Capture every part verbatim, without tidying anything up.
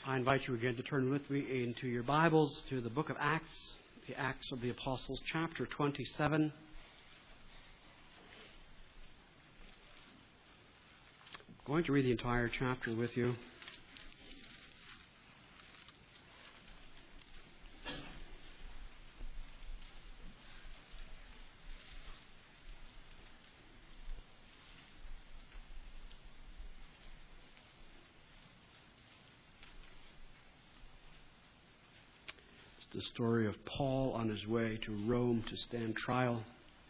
I invite you again to turn with me into your Bibles to the book of Acts, the Acts of the Apostles, chapter twenty-seven. I'm going to read the entire chapter with you. The story of Paul on his way to Rome to stand trial.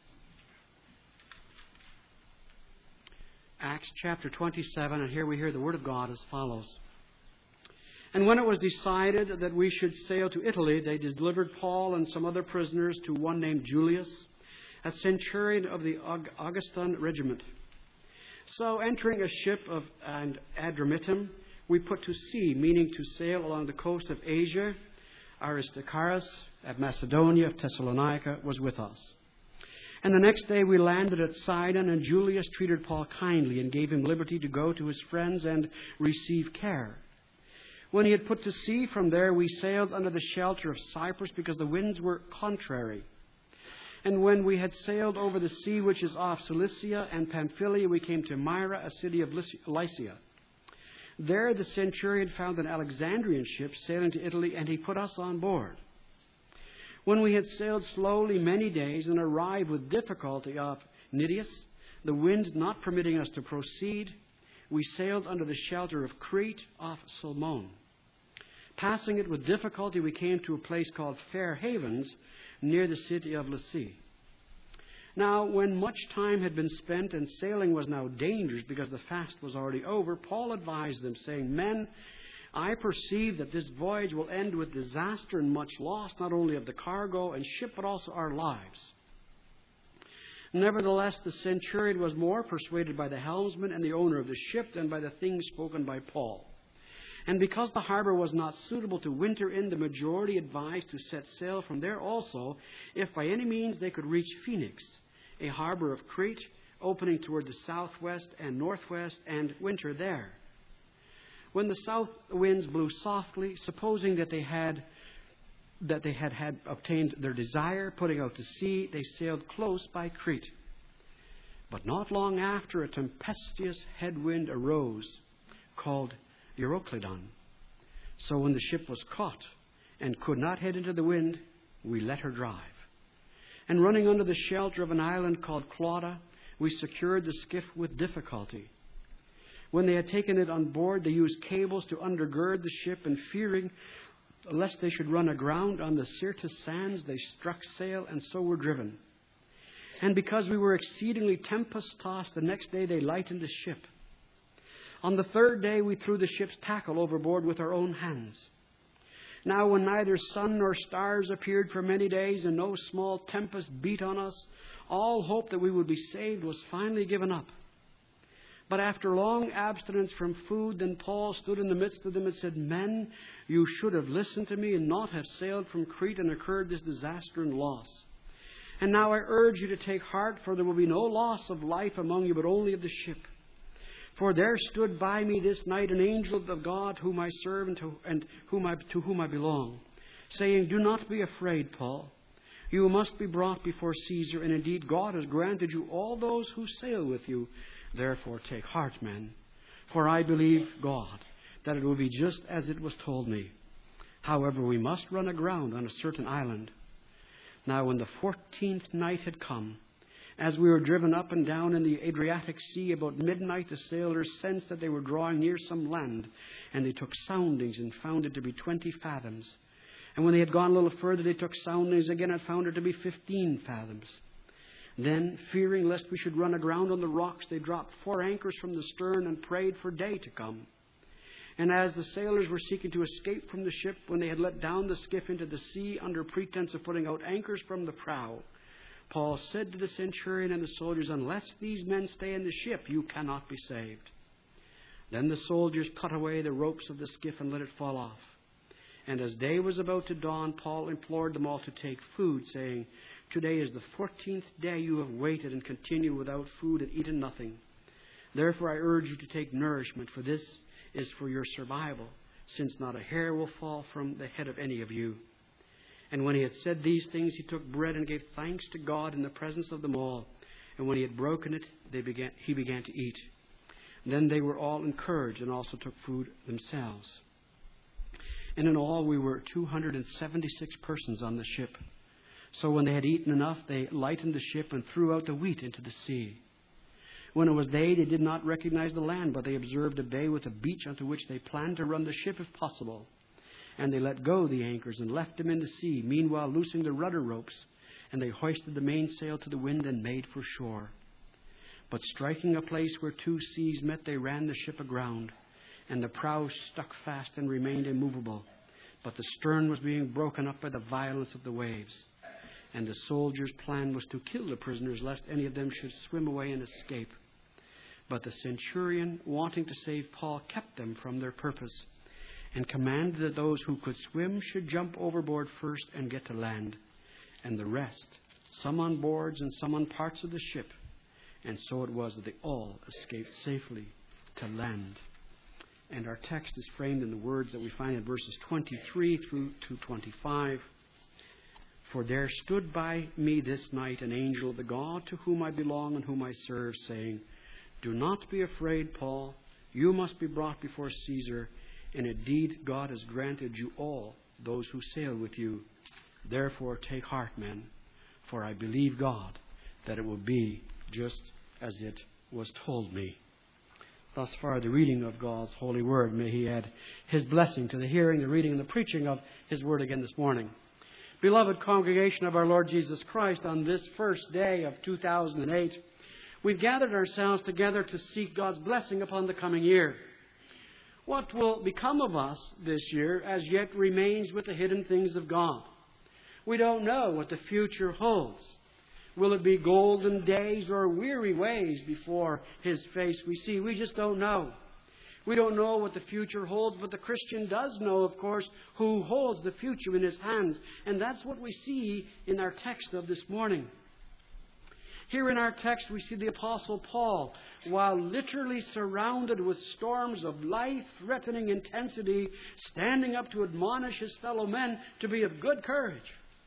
Acts chapter twenty-seven, and here we hear the word of God as follows. And when it was decided that we should sail to Italy, they delivered Paul and some other prisoners to one named Julius, a centurion of the Augustan regiment. So entering a ship of and Adramyttium, we put to sea, meaning to sail along the coast of Asia. Aristarchus at Macedonia of Thessalonica was with us. And the next day we landed at Sidon, and Julius treated Paul kindly and gave him liberty to go to his friends and receive care. When he had put to sea from there, we sailed under the shelter of Cyprus because the winds were contrary. And when we had sailed over the sea which is off Cilicia and Pamphylia, we came to Myra, a city of Lycia. There the centurion found an Alexandrian ship sailing to Italy, and he put us on board. When we had sailed slowly many days and arrived with difficulty off Cnidus, the wind not permitting us to proceed, we sailed under the shelter of Crete off Salmone. Passing it with difficulty, we came to a place called Fair Havens, near the city of Lasea. Now, when much time had been spent and sailing was now dangerous because the fast was already over, Paul advised them, saying, Men, I perceive that this voyage will end with disaster and much loss, not only of the cargo and ship, but also our lives. Nevertheless, the centurion was more persuaded by the helmsman and the owner of the ship than by the things spoken by Paul. And because the harbor was not suitable to winter in, the majority advised to set sail from there also, if by any means they could reach Phoenix, a harbor of Crete, opening toward the southwest and northwest, and winter there. When the south winds blew softly, supposing that they had that they had, had obtained their desire, putting out to sea, they sailed close by Crete. But not long after, a tempestuous headwind arose, called Euroclydon. So when the ship was caught and could not head into the wind, we let her drive. And running under the shelter of an island called Clauda, we secured the skiff with difficulty. When they had taken it on board, they used cables to undergird the ship, and fearing lest they should run aground on the Syrtis sands, they struck sail and so were driven. And because we were exceedingly tempest-tossed, the next day they lightened the ship. On the third day we threw the ship's tackle overboard with our own hands. Now when neither sun nor stars appeared for many days, and no small tempest beat on us, all hope that we would be saved was finally given up. But after long abstinence from food, then Paul stood in the midst of them and said, Men, you should have listened to me and not have sailed from Crete and incurred this disaster and loss. And now I urge you to take heart, for there will be no loss of life among you, but only of the ship. For there stood by me this night an angel of God whom I serve and, to, and whom I, to whom I belong, saying, Do not be afraid, Paul. You must be brought before Caesar, and indeed God has granted you all those who sail with you. Therefore take heart, men, for I believe God, that it will be just as it was told me. However, we must run aground on a certain island. Now when the fourteenth night had come, as we were driven up and down in the Adriatic Sea, about midnight the sailors sensed that they were drawing near some land, and they took soundings and found it to be twenty fathoms. And when they had gone a little further, they took soundings again and found it to be fifteen fathoms. Then, fearing lest we should run aground on the rocks, they dropped four anchors from the stern and prayed for day to come. And as the sailors were seeking to escape from the ship, when they had let down the skiff into the sea under pretense of putting out anchors from the prow, Paul said to the centurion and the soldiers, Unless these men stay in the ship, you cannot be saved. Then the soldiers cut away the ropes of the skiff and let it fall off. And as day was about to dawn, Paul implored them all to take food, saying, Today is the fourteenth day you have waited and continue without food and eaten nothing. Therefore I urge you to take nourishment, for this is for your survival. since not a hair will fall from the head of any of you." And when he had said these things, he took bread and gave thanks to God in the presence of them all. And when he had broken it, they began, he began to eat. Then they were all encouraged and also took food themselves. And in all we were two hundred seventy-six persons on the ship. So when they had eaten enough, they lightened the ship and threw out the wheat into the sea. When it was day, they did not recognize the land, but they observed a bay with a beach onto which they planned to run the ship if possible. And they let go the anchors and left them in the sea, meanwhile loosing the rudder ropes. And they hoisted the mainsail to the wind and made for shore. But striking a place where two seas met, they ran the ship aground. And the prow stuck fast and remained immovable. But the stern was being broken up by the violence of the waves. And the soldiers' plan was to kill the prisoners, lest any of them should swim away and escape. But the centurion, wanting to save Paul, kept them from their purpose, and commanded that those who could swim should jump overboard first and get to land, and the rest, some on boards and some on parts of the ship. And so it was that they all escaped safely to land. And our text is framed in the words that we find in verses twenty-three through to twenty-five. "For there stood by me this night an angel of the God to whom I belong and whom I serve, saying, 'Do not be afraid, Paul. You must be brought before Caesar. And indeed God has granted you all, those who sail with you. Therefore take heart, men, for I believe God that it will be just as it was told me.'" Thus far the reading of God's holy word. May He add His blessing to the hearing, the reading, and the preaching of His word again this morning. Beloved congregation of our Lord Jesus Christ, on this first day of two thousand eight, we've gathered ourselves together to seek God's blessing upon the coming year. What will become of us this year as yet remains with the hidden things of God. We don't know what the future holds. Will it be golden days or weary ways before His face we see? We just don't know. We don't know what the future holds, but the Christian does know, of course, who holds the future in his hands. And that's what we see in our text of this morning. Here in our text, we see the Apostle Paul, while literally surrounded with storms of life-threatening intensity, standing up to admonish his fellow men to be of good courage.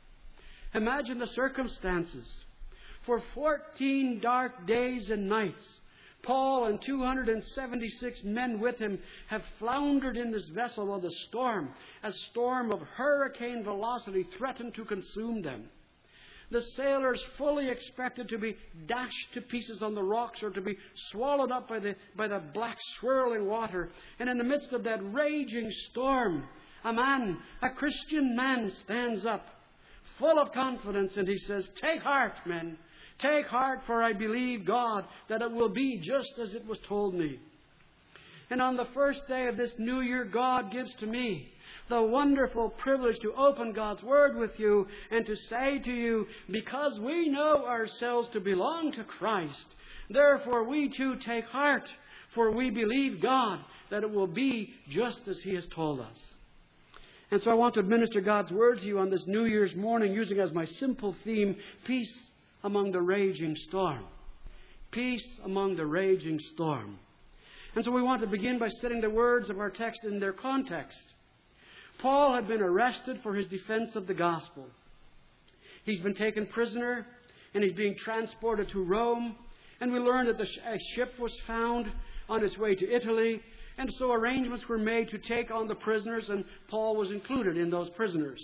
Imagine the circumstances. For fourteen dark days and nights, Paul and two hundred seventy-six men with him have floundered in this vessel while the storm, a storm of hurricane velocity, threatened to consume them. The sailors fully expected to be dashed to pieces on the rocks or to be swallowed up by the, by the black swirling water. And in the midst of that raging storm, a man, a Christian man, stands up, full of confidence, and he says, "Take heart, men. Take heart, for I believe God that it will be just as it was told me." And on the first day of this new year, God gives to me the wonderful privilege to open God's Word with you and to say to you, because we know ourselves to belong to Christ, therefore we too take heart, for we believe God that it will be just as He has told us. And so I want to administer God's Word to you on this New Year's morning, using as my simple theme, peace among the raging storm. Peace among the raging storm. And so we want to begin by setting the words of our text in their context. Paul had been arrested for his defense of the gospel. He's been taken prisoner and he's being transported to Rome. And we learned that the sh- a ship was found on its way to Italy. And so arrangements were made to take on the prisoners, and Paul was included in those prisoners.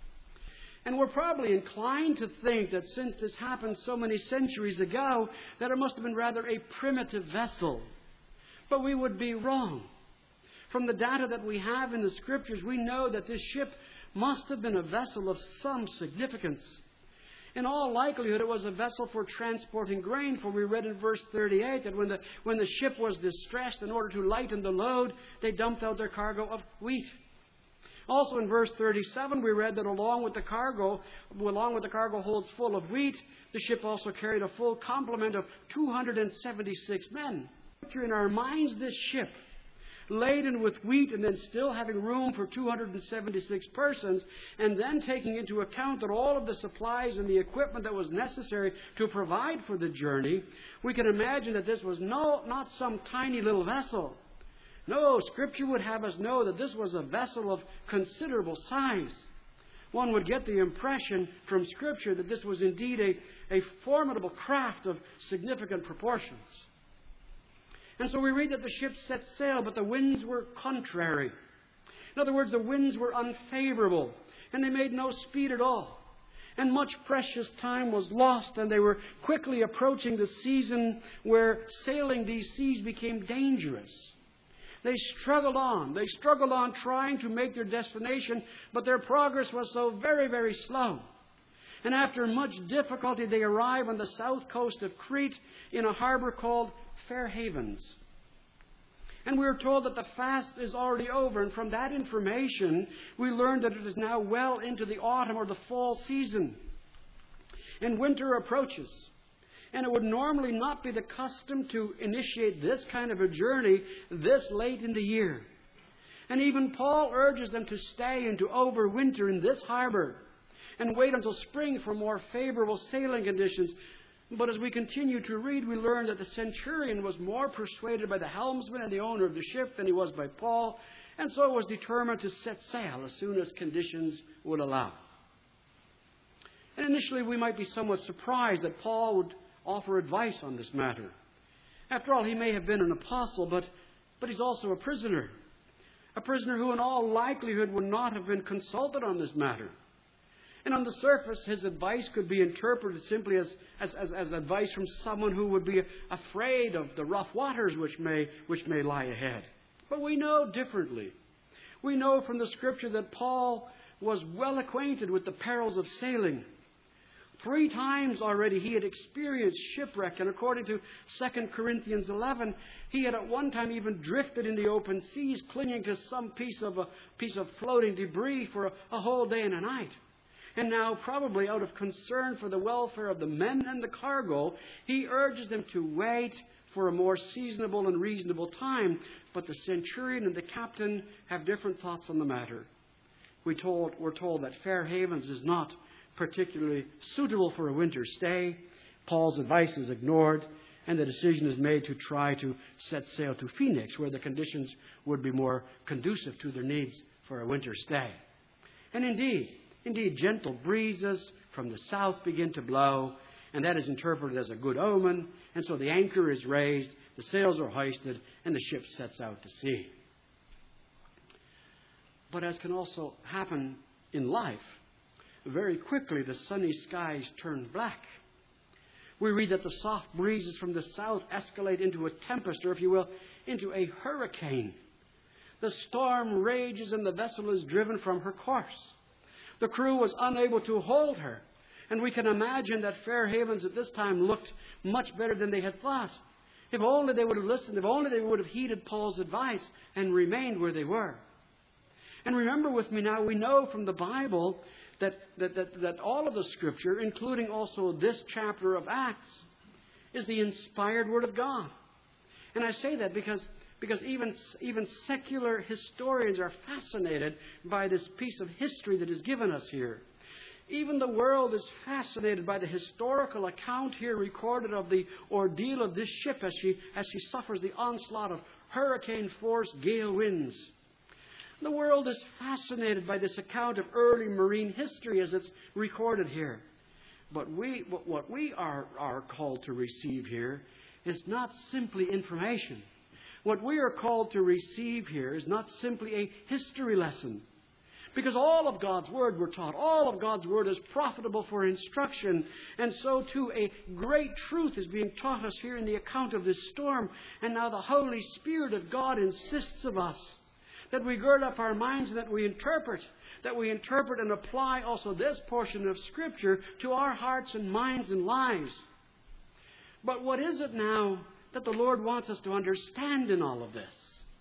And we're probably inclined to think that since this happened so many centuries ago, that it must have been rather a primitive vessel. But we would be wrong. From the data that we have in the Scriptures, we know that this ship must have been a vessel of some significance. In all likelihood, it was a vessel for transporting grain, for we read in verse thirty-eight that when the, when the ship was distressed, in order to lighten the load, they dumped out their cargo of wheat. Also in verse thirty-seven, we read that along with the cargo, along with the cargo holds full of wheat, the ship also carried a full complement of two hundred seventy-six men. Picture in our minds this ship, laden with wheat and then still having room for two hundred seventy-six persons, and then taking into account that all of the supplies and the equipment that was necessary to provide for the journey, we can imagine that this was no, not some tiny little vessel. No, Scripture would have us know that this was a vessel of considerable size. One would get the impression from Scripture that this was indeed a, a formidable craft of significant proportions. And so we read that the ship set sail, but the winds were contrary. In other words, the winds were unfavorable, and they made no speed at all. And much precious time was lost, and they were quickly approaching the season where sailing these seas became dangerous. They struggled on. They struggled on trying to make their destination, but their progress was so very, very slow. And after much difficulty, they arrive on the south coast of Crete in a harbor called Fair Havens. And we are told that the fast is already over. And from that information, we learn that it is now well into the autumn or the fall season. And winter approaches. And it would normally not be the custom to initiate this kind of a journey this late in the year. And even Paul urges them to stay and to overwinter in this harbor and wait until spring for more favorable sailing conditions. But as we continue to read, we learn that the centurion was more persuaded by the helmsman and the owner of the ship than he was by Paul, and so was determined to set sail as soon as conditions would allow. And initially we might be somewhat surprised that Paul would offer advice on this matter. After all, he may have been an apostle, but, but he's also a prisoner. A prisoner who in all likelihood would not have been consulted on this matter. And on the surface, his advice could be interpreted simply as, as, as, as advice from someone who would be afraid of the rough waters which may, which may lie ahead. But we know differently. We know from the Scripture that Paul was well acquainted with the perils of sailing. Three times already he had experienced shipwreck, and according to Second Corinthians eleven, he had at one time even drifted in the open seas, clinging to some piece of a piece of floating debris for a, a whole day and a night. And now, probably out of concern for the welfare of the men and the cargo, he urges them to wait for a more seasonable and reasonable time. But the centurion and the captain have different thoughts on the matter. We told, we're told that Fair Havens is not particularly suitable for a winter stay. Paul's advice is ignored, and the decision is made to try to set sail to Phoenix, where the conditions would be more conducive to their needs for a winter stay. And indeed, indeed, gentle breezes from the south begin to blow, and that is interpreted as a good omen, and so the anchor is raised, the sails are hoisted, and the ship sets out to sea. But as can also happen in life, very quickly the sunny skies turn black. We read that the soft breezes from the south escalate into a tempest, or if you will, into a hurricane. The storm rages and the vessel is driven from her course. The crew was unable to hold her, and we can imagine that Fair Havens at this time looked much better than they had thought. If only they would have listened, if only they would have heeded Paul's advice and remained where they were. And remember with me now, we know from the Bible that, that, that, that all of the Scripture, including also this chapter of Acts, is the inspired Word of God. And I say that because, because even, even secular historians are fascinated by this piece of history that is given us here. Even the world is fascinated by the historical account here recorded of the ordeal of this ship as she, as she suffers the onslaught of hurricane-force gale winds. The world is fascinated by this account of early marine history as it's recorded here. But we, what we are, are called to receive here is not simply information. What we are called to receive here is not simply a history lesson. Because all of God's Word, we're taught, all of God's Word is profitable for instruction. And so too a great truth is being taught us here in the account of this storm. And now the Holy Spirit of God insists of us that we gird up our minds and that we interpret, that we interpret and apply also this portion of Scripture to our hearts and minds and lives. But what is it now that the Lord wants us to understand in all of this?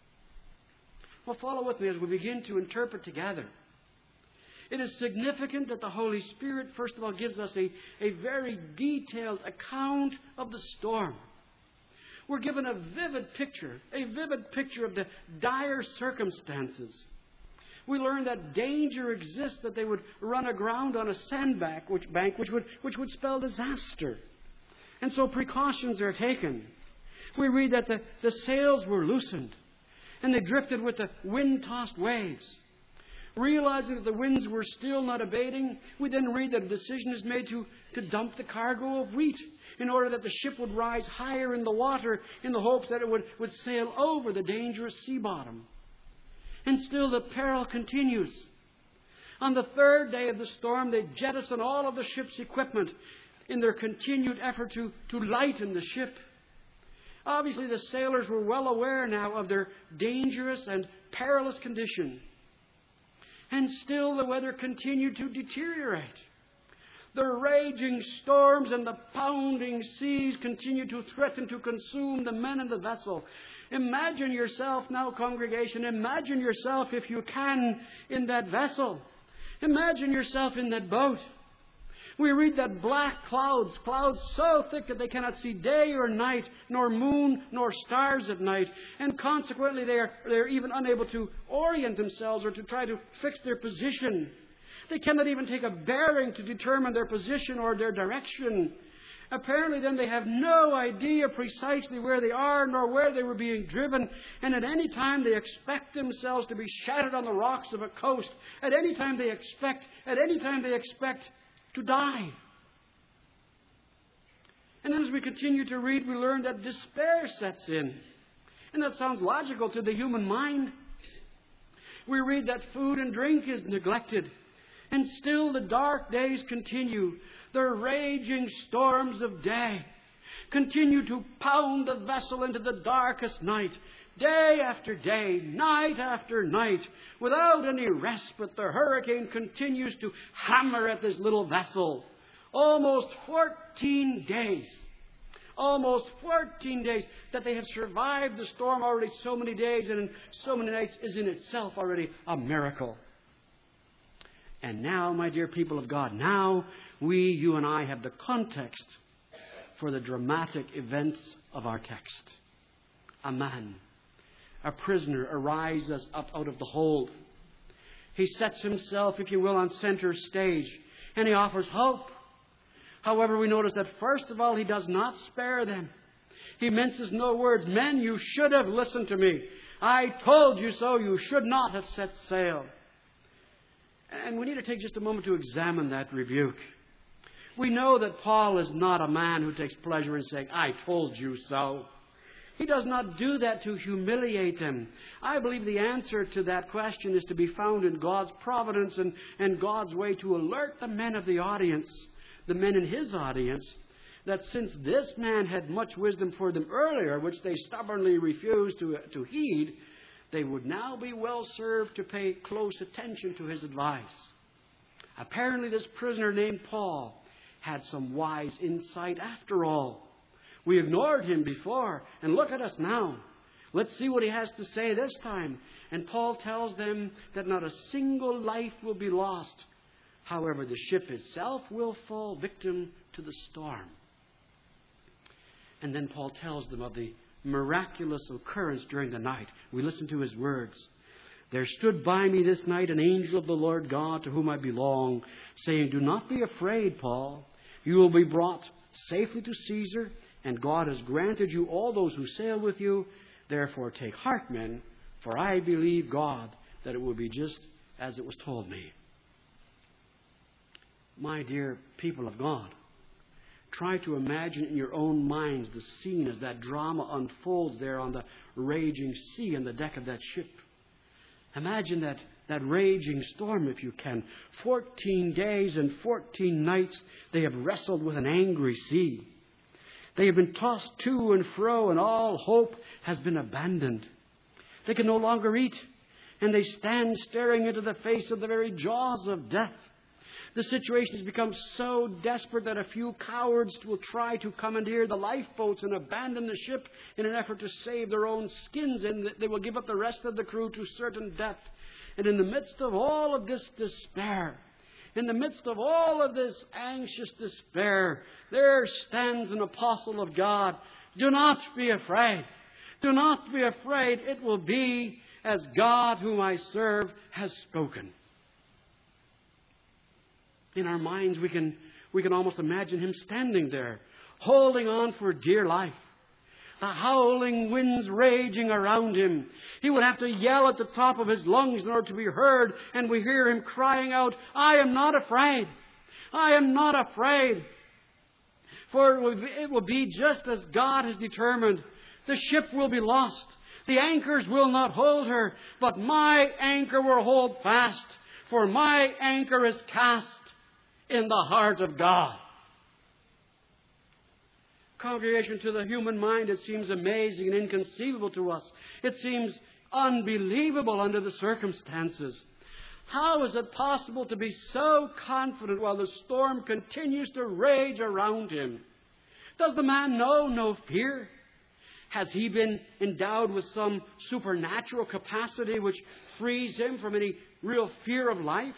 Well, follow with me as we begin to interpret together. It is significant that the Holy Spirit, first of all, gives us a, a very detailed account of the storm. We're given a vivid picture, a vivid picture of the dire circumstances. We learn that danger exists, that they would run aground on a sandbank, which, bank, which, would, which would spell disaster. And so precautions are taken. We read that the, the sails were loosened. And they drifted with the wind-tossed waves. Realizing that the winds were still not abating, we then read that a decision is made to, to dump the cargo of wheat in order that the ship would rise higher in the water in the hopes that it would, would sail over the dangerous sea bottom. And still the peril continues. On the third day of the storm, they jettison all of the ship's equipment in their continued effort to, to lighten the ship. Obviously, the sailors were well aware now of their dangerous and perilous condition. And still the weather continued to deteriorate. The raging storms and the pounding seas continued to threaten to consume the men in the vessel. Imagine yourself now, congregation, imagine yourself, if you can, in that vessel. Imagine yourself in that boat. We read that black clouds, clouds so thick that they cannot see day or night, nor moon, nor stars at night. And consequently, they are, they are even unable to orient themselves or to try to fix their position. They cannot even take a bearing to determine their position or their direction. Apparently, then, they have no idea precisely where they are, nor where they were being driven. And at any time, they expect themselves to be shattered on the rocks of a coast. At any time, they expect, at any time, they expect to die. And then as we continue to read, we learn that despair sets in. And that sounds logical to the human mind. We read that food and drink is neglected. And still the dark days continue. The raging storms of day continue to pound the vessel into the darkest night. Day after day, night after night, without any respite, the hurricane continues to hammer at this little vessel. Almost fourteen days. Almost fourteen days that they have survived the storm already so many days and in so many nights is in itself already a miracle. And now, my dear people of God, now we, you and I, have the context for the dramatic events of our text. A man, a prisoner, arises up out of the hold. He sets himself, if you will, on center stage, and he offers hope. However, we notice that first of all, he does not spare them. He minces no words. Men, you should have listened to me. I told you so. You should not have set sail. And we need to take just a moment to examine that rebuke. We know that Paul is not a man who takes pleasure in saying, I told you so. He does not do that to humiliate them. I believe the answer to that question is to be found in God's providence and, and God's way to alert the men of the audience, the men in his audience, that since this man had much wisdom for them earlier, which they stubbornly refused to, to heed, they would now be well served to pay close attention to his advice. Apparently, this prisoner named Paul had some wise insight after all. We ignored him before, and look at us now. Let's see what he has to say this time. And Paul tells them that not a single life will be lost. However, the ship itself will fall victim to the storm. And then Paul tells them of the miraculous occurrence during the night. We listen to his words. There stood by me this night an angel of the Lord God to whom I belong, saying, do not be afraid, Paul. You will be brought safely to Caesar, and God has granted you all those who sail with you. Therefore take heart, men, for I believe God that it will be just as it was told me. My dear people of God, try to imagine in your own minds the scene as that drama unfolds there on the raging sea on the deck of that ship. Imagine that, that raging storm, if you can. Fourteen days and fourteen nights they have wrestled with an angry sea. They have been tossed to and fro, and all hope has been abandoned. They can no longer eat, and they stand staring into the face of the very jaws of death. The situation has become so desperate that a few cowards will try to commandeer the lifeboats and abandon the ship in an effort to save their own skins, and they will give up the rest of the crew to certain death. And in the midst of all of this despair, in the midst of all of this anxious despair, there stands an apostle of God. Do not be afraid. Do not be afraid. It will be as God, whom I serve, has spoken. In our minds, we can, we can almost imagine him standing there, holding on for dear life. the howling winds raging around him. He would have to yell at the top of his lungs in order to be heard, and we hear him crying out, I am not afraid. I am not afraid. For it will be, it will be just as God has determined. The ship will be lost. The anchors will not hold her, but my anchor will hold fast, for my anchor is cast in the heart of God. Congregation, to the human mind, it seems amazing and inconceivable to us. It seems unbelievable under the circumstances. How is it possible to be so confident while the storm continues to rage around him? Does the man know no fear? Has he been endowed with some supernatural capacity which frees him from any real fear of life?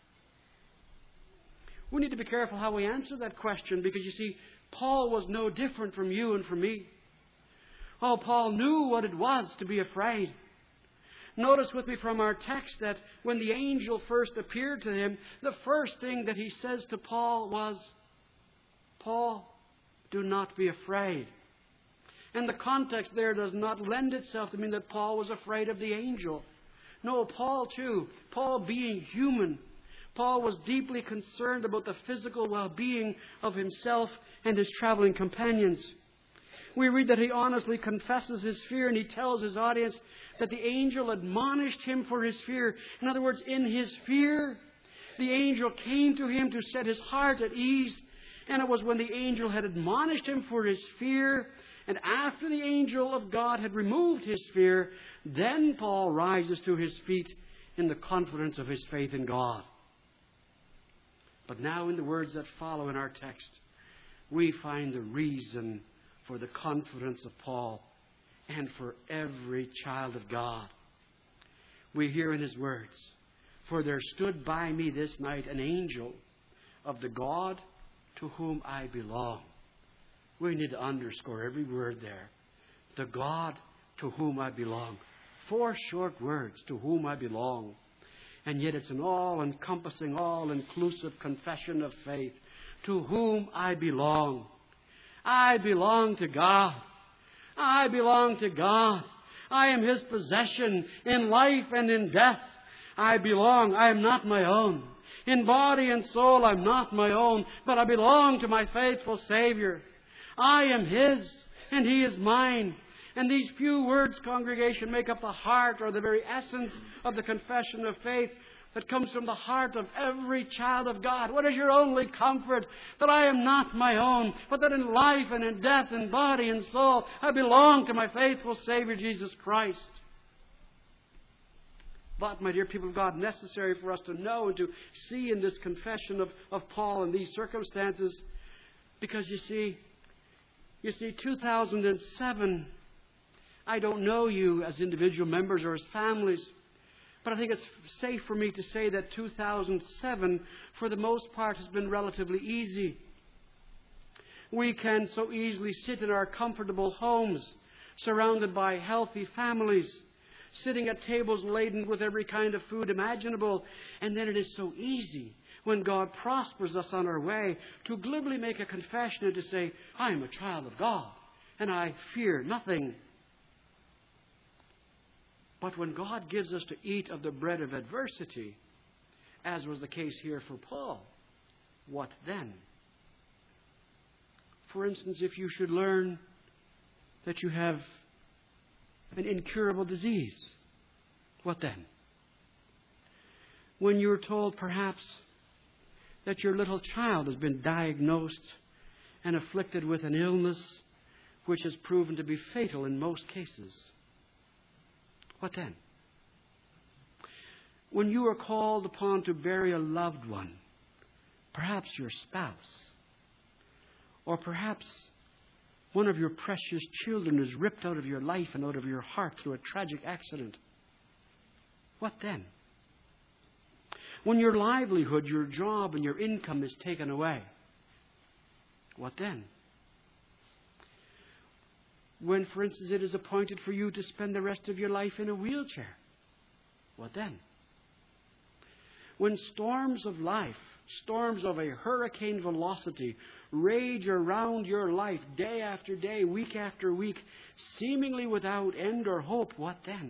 We need to be careful how we answer that question, because you see, Paul was no different from you and from me. Oh, Paul knew what it was to be afraid. Notice with me from our text that when the angel first appeared to him, the first thing that he says to Paul was, Paul, do not be afraid. And the context there does not lend itself to mean that Paul was afraid of the angel. No, Paul too, Paul being human, Paul was deeply concerned about the physical well-being of himself and his traveling companions. We read that he honestly confesses his fear, and he tells his audience that the angel admonished him for his fear. In other words, in his fear, the angel came to him to set his heart at ease. And it was when the angel had admonished him for his fear, and after the angel of God had removed his fear, then Paul rises to his feet in the confidence of his faith in God. But now in the words that follow in our text, we find the reason for the confidence of Paul and for every child of God. We hear in his words, for there stood by me this night an angel of the God to whom I belong. We need to underscore every word there. The God to whom I belong. Four short words, to whom I belong. And yet it's an all-encompassing, all-inclusive confession of faith. To whom I belong. I belong to God. I belong to God. I am His possession in life and in death. I belong. I am not my own. In body and soul, I'm not my own, but I belong to my faithful Savior. I am His, and He is mine. And these few words, congregation, make up the heart or the very essence of the confession of faith that comes from the heart of every child of God. What is your only comfort? That I am not my own, but that in life and in death, in body and soul, I belong to my faithful Savior, Jesus Christ. But, my dear people of God, necessary for us to know and to see in this confession of, of Paul in these circumstances, because you see, you see, two thousand seven, I don't know you as individual members or as families, but I think it's safe for me to say that two thousand seven, for the most part, has been relatively easy. We can so easily sit in our comfortable homes, surrounded by healthy families, sitting at tables laden with every kind of food imaginable. And then it is so easy, when God prospers us on our way, to glibly make a confession and to say, I am a child of God, and I fear nothing. But when God gives us to eat of the bread of adversity, as was the case here for Paul, what then? For instance, if you should learn that you have an incurable disease, what then? When you're told perhaps that your little child has been diagnosed and afflicted with an illness which has proven to be fatal in most cases, what then? When you are called upon to bury a loved one, perhaps your spouse, or perhaps one of your precious children is ripped out of your life and out of your heart through a tragic accident, what then? When your livelihood, your job, and your income is taken away, what then? When, for instance, it is appointed for you to spend the rest of your life in a wheelchair, what then? when storms of life, storms of a hurricane velocity, rage around your life day after day, week after week, seemingly without end or hope, what then?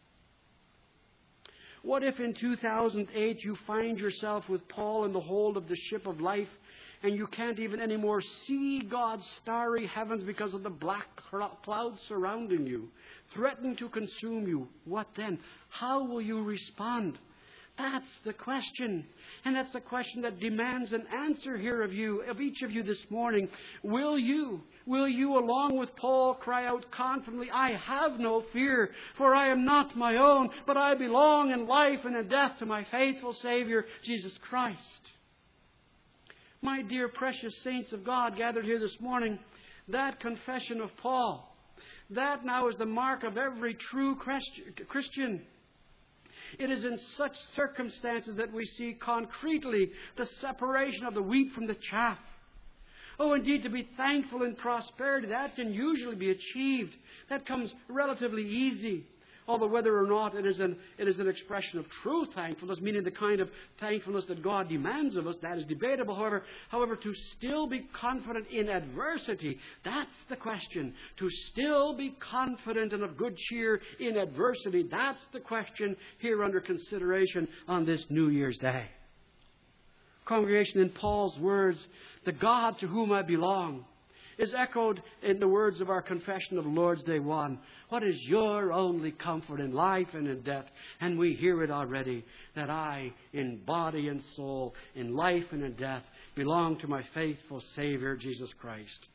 What if in two thousand eight you find yourself with Paul in the hold of the ship of life, and you can't even anymore see God's starry heavens because of the black clouds surrounding you, threatening to consume you? What then? How will you respond? That's the question. And that's the question that demands an answer here of you, of each of you this morning. Will you, will you, along with Paul, cry out confidently, I have no fear, for I am not my own, but I belong in life and in death to my faithful Savior, Jesus Christ. My dear precious saints of God gathered here this morning, that confession of Paul, that now is the mark of every true Christian. It is in such circumstances that we see concretely the separation of the wheat from the chaff. Oh, indeed, to be thankful in prosperity, that can usually be achieved. That comes relatively easy. Although whether or not it is an, it is an expression of true thankfulness, meaning the kind of thankfulness that God demands of us, that is debatable. However, however, to still be confident in adversity, that's the question. To still be confident and of good cheer in adversity, that's the question here under consideration on this New Year's Day. Congregation, in Paul's words, the God to whom I belong, is echoed in the words of our confession of Lord's Day one. What is your only comfort in life and in death? And we hear it already, that I, in body and soul, in life and in death, belong to my faithful Savior, Jesus Christ.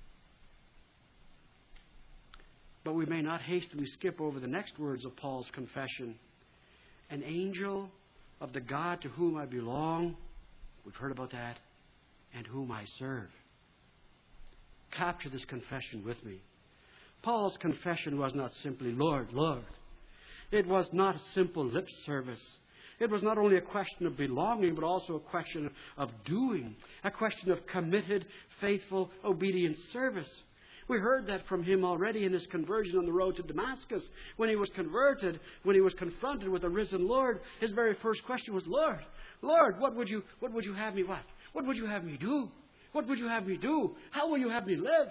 But we may not hastily skip over the next words of Paul's confession. An angel of the God to whom I belong, we've heard about that, and whom I serve. Capture this confession with me. Paul's confession was not simply, Lord, Lord. It was not simple lip service. It was not only a question of belonging, but also a question of doing, a question of committed, faithful, obedient service. We heard that from him already in his conversion on the road to Damascus. When he was converted, when he was confronted with the risen Lord, his very first question was, Lord, Lord, what would you, what would you have me what? What would you have me do? What would you have me do? How will you have me live?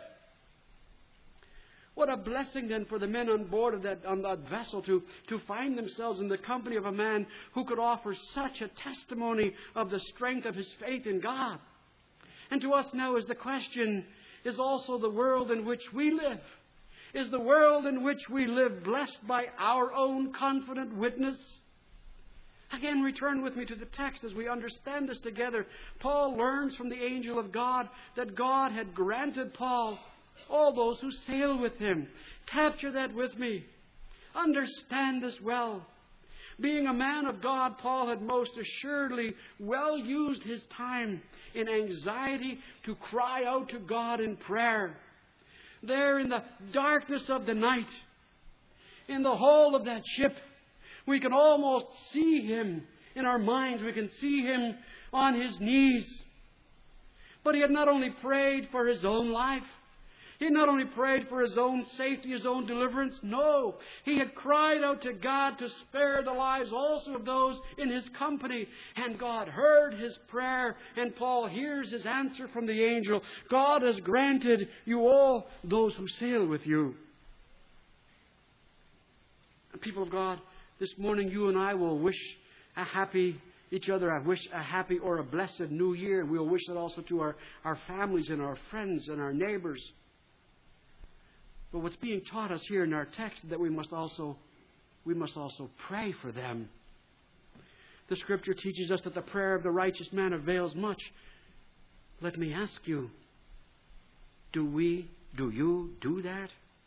What a blessing then for the men on board of that, on that vessel to, to find themselves in the company of a man who could offer such a testimony of the strength of his faith in God. And to us now is the question, is also the world in which we live, is the world in which we live blessed by our own confident witness? Again, return with me to the text as we understand this together. Paul learns from the angel of God that God had granted Paul all those who sail with him. Capture that with me. Understand this well. Being a man of God, Paul had most assuredly well used his time in anxiety to cry out to God in prayer. There in the darkness of the night, in the hold of that ship, we can almost see him in our minds. We can see him on his knees. But he had not only prayed for his own life. He had not only prayed for his own safety, his own deliverance. No, he had cried out to God to spare the lives also of those in his company. And God heard his prayer. And Paul hears his answer from the angel. God has granted you all those who sail with you. And people of God, this morning, you and I will wish a happy, each other, I wish a happy or a blessed new year. We'll wish that also to our, our families and our friends and our neighbors. But what's being taught us here in our text, that we must also, we must also pray for them. The Scripture teaches us that the prayer of the righteous man avails much. Let me ask you, do we, do you do that?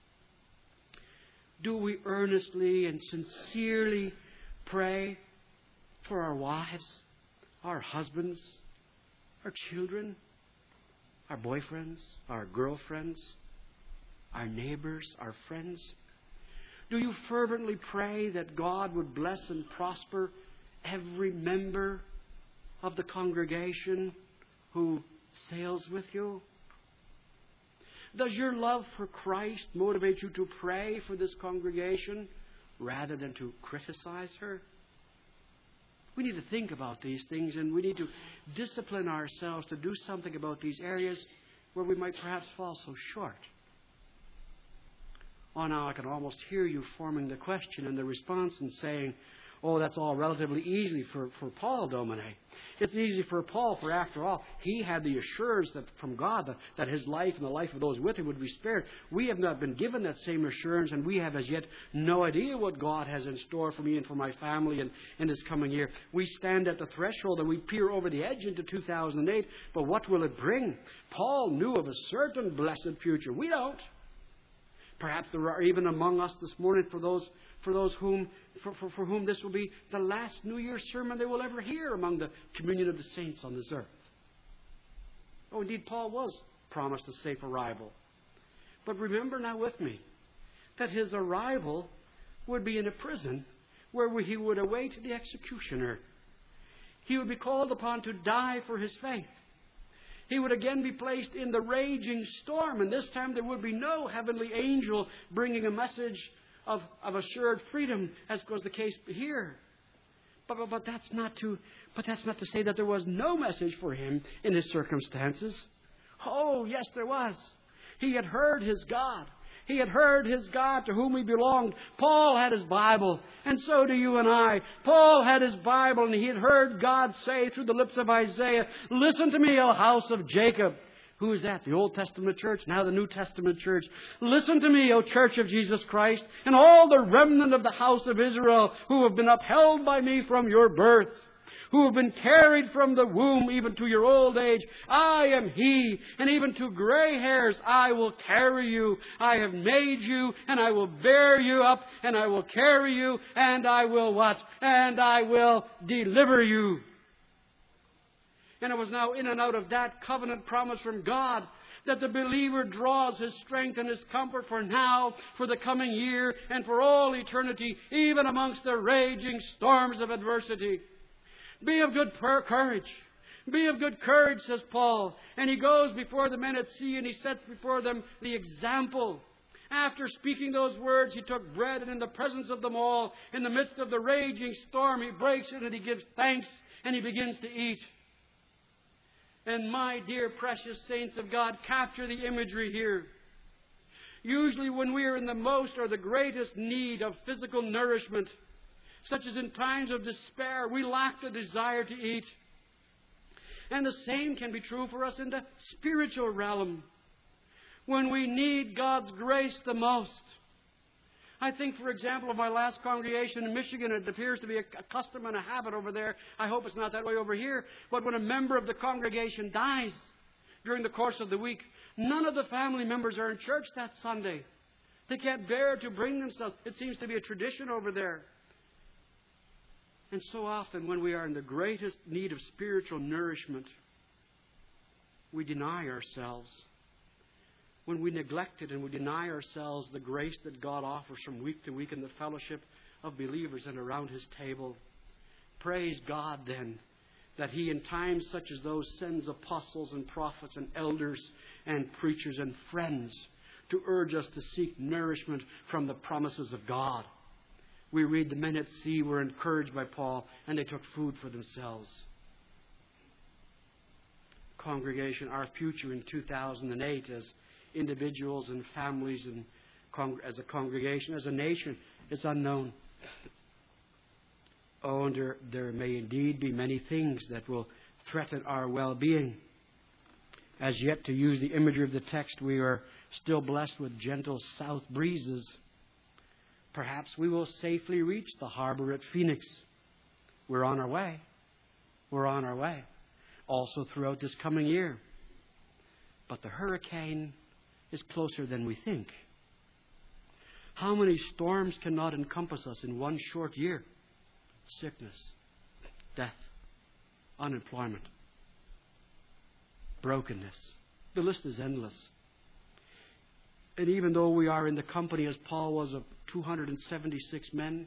Do we earnestly and sincerely pray for our wives, our husbands, our children, our boyfriends, our girlfriends, our neighbors, our friends? Do you fervently pray that God would bless and prosper every member of the congregation who sails with you? Does your love for Christ motivate you to pray for this congregation rather than to criticize her? We need to think about these things, and we need to discipline ourselves to do something about these areas where we might perhaps fall so short. Oh, now I can almost hear you forming the question and the response and saying, oh, that's all relatively easy for, for Paul, Domine. It's easy for Paul, for after all, he had the assurance that from God that, that his life and the life of those with him would be spared. We have not been given that same assurance, and we have as yet no idea what God has in store for me and for my family in, in this coming year. We stand at the threshold and we peer over the edge into two thousand eight, but what will it bring? Paul knew of a certain blessed future. We don't. Perhaps there are even among us this morning for those for those whom for, for, for whom this will be the last New Year's sermon they will ever hear among the communion of the saints on this earth. Oh, indeed, Paul was promised a safe arrival. But remember now with me that his arrival would be in a prison where he would await the executioner. He would be called upon to die for his faith. He would again be placed in the raging storm, and this time there would be no heavenly angel bringing a message of, of assured freedom, as was the case here. But, but, but, that's not to, but that's not to say that there was no message for him in his circumstances. Oh, yes, there was. He had heard his God. He had heard his God to whom he belonged. Paul had his Bible, and so do you and I. Paul had his Bible, and he had heard God say through the lips of Isaiah, listen to me, O house of Jacob. Who is that? The Old Testament church, now the New Testament church. Listen to me, O church of Jesus Christ, and all the remnant of the house of Israel who have been upheld by me from your birth, who have been carried from the womb even to your old age. I am He, and even to gray hairs I will carry you. I have made you, and I will bear you up, and I will carry you, and I will what? And I will deliver you. And it was now in and out of that covenant promise from God that the believer draws his strength and his comfort for now, for the coming year, and for all eternity, even amongst the raging storms of adversity. Be of good courage. Be of good courage, says Paul. And he goes before the men at sea and he sets before them the example. After speaking those words, he took bread, and in the presence of them all, in the midst of the raging storm, he breaks it and he gives thanks and he begins to eat. And my dear precious saints of God, capture the imagery here. Usually when we are in the most or the greatest need of physical nourishment, such as in times of despair, we lack the desire to eat. And the same can be true for us in the spiritual realm. When we need God's grace the most. I think, for example, of my last congregation in Michigan. It appears to be a custom and a habit over there. I hope it's not that way over here. But when a member of the congregation dies during the course of the week, none of the family members are in church that Sunday. They can't bear to bring themselves. It seems to be a tradition over there. And so often when we are in the greatest need of spiritual nourishment, we deny ourselves. When we neglect it and we deny ourselves the grace that God offers from week to week in the fellowship of believers and around His table. Praise God then that He in times such as those sends apostles and prophets and elders and preachers and friends to urge us to seek nourishment from the promises of God. We read the men at sea were encouraged by Paul and they took food for themselves. Congregation, our future in two thousand eight as individuals and families and con- as a congregation, as a nation, it's unknown. Oh, and there, there may indeed be many things that will threaten our well-being. As yet, to use the imagery of the text, we are still blessed with gentle south breezes. Perhaps we will safely reach the harbor at Phoenix. We're on our way. We're on our way. Also throughout this coming year. But the hurricane is closer than we think. How many storms cannot encompass us in one short year? Sickness, death, unemployment, brokenness. The list is endless. And even though we are in the company, as Paul was, of two hundred seventy-six men,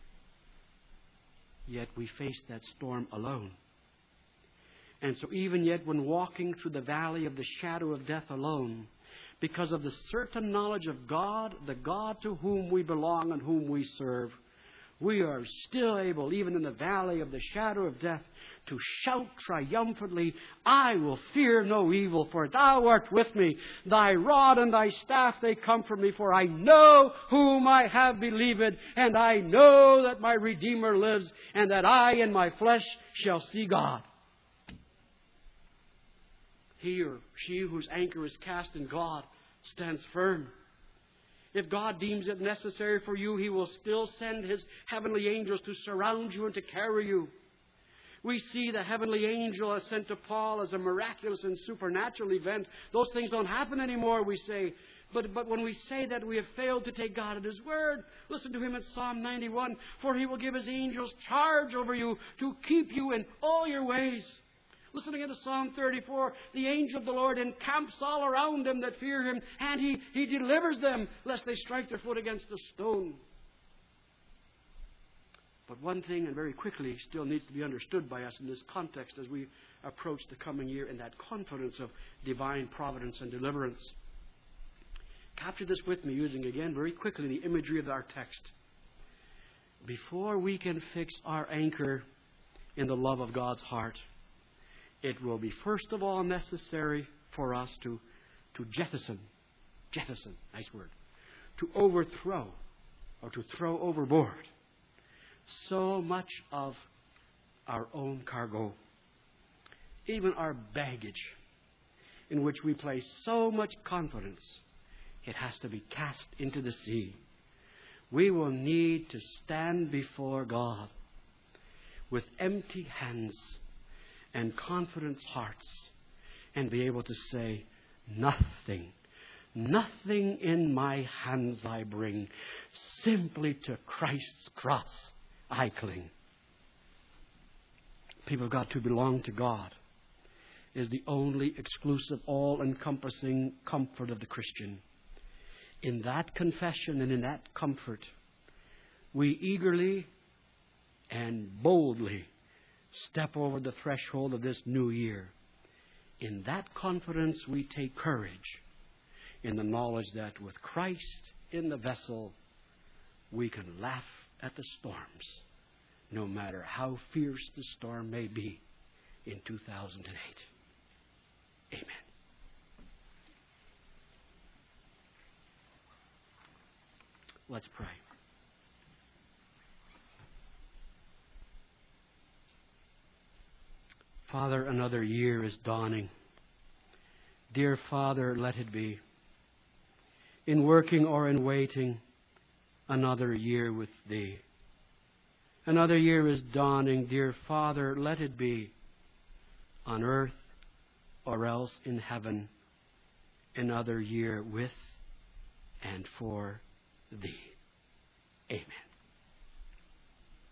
yet we face that storm alone. And so even yet when walking through the valley of the shadow of death alone, because of the certain knowledge of God, the God to whom we belong and whom we serve, we are still able, even in the valley of the shadow of death, to shout triumphantly, I will fear no evil, for thou art with me. Thy rod and thy staff, they comfort me, for I know whom I have believed, and I know that my Redeemer lives, and that I in my flesh shall see God. He or she whose anchor is cast in God stands firm. If God deems it necessary for you, He will still send His heavenly angels to surround you and to carry you. We see the heavenly angel as sent to Paul as a miraculous and supernatural event. Those things don't happen anymore, we say. But, but when we say that, we have failed to take God at His word. Listen to Him in Psalm ninety-one. For He will give His angels charge over you to keep you in all your ways. Listen again to Psalm thirty-four. The angel of the Lord encamps all around them that fear Him, and He, he delivers them, lest they strike their foot against a stone. But one thing, and very quickly, still needs to be understood by us in this context as we approach the coming year in that confidence of divine providence and deliverance. Capture this with me, using again very quickly the imagery of our text. Before we can fix our anchor in the love of God's heart, it will be first of all necessary for us to, to jettison, jettison, nice word, to overthrow or to throw overboard so much of our own cargo, even our baggage, in which we place so much confidence, it has to be cast into the sea. We will need to stand before God with empty hands and confident hearts and be able to say, nothing, nothing in my hands I bring, simply to Christ's cross I cling. People have got to belong to God is the only exclusive, all-encompassing comfort of the Christian. In that confession and in that comfort, we eagerly and boldly step over the threshold of this new year. In that confidence, we take courage in the knowledge that with Christ in the vessel, we can laugh at the storms, no matter how fierce the storm may be in two thousand eight. Amen. Let's pray. Father, another year is dawning. Dear Father, let it be. In working or in waiting, another year with Thee. Another year is dawning. Dear Father, let it be. On earth or else in heaven, another year with and for Thee. Amen.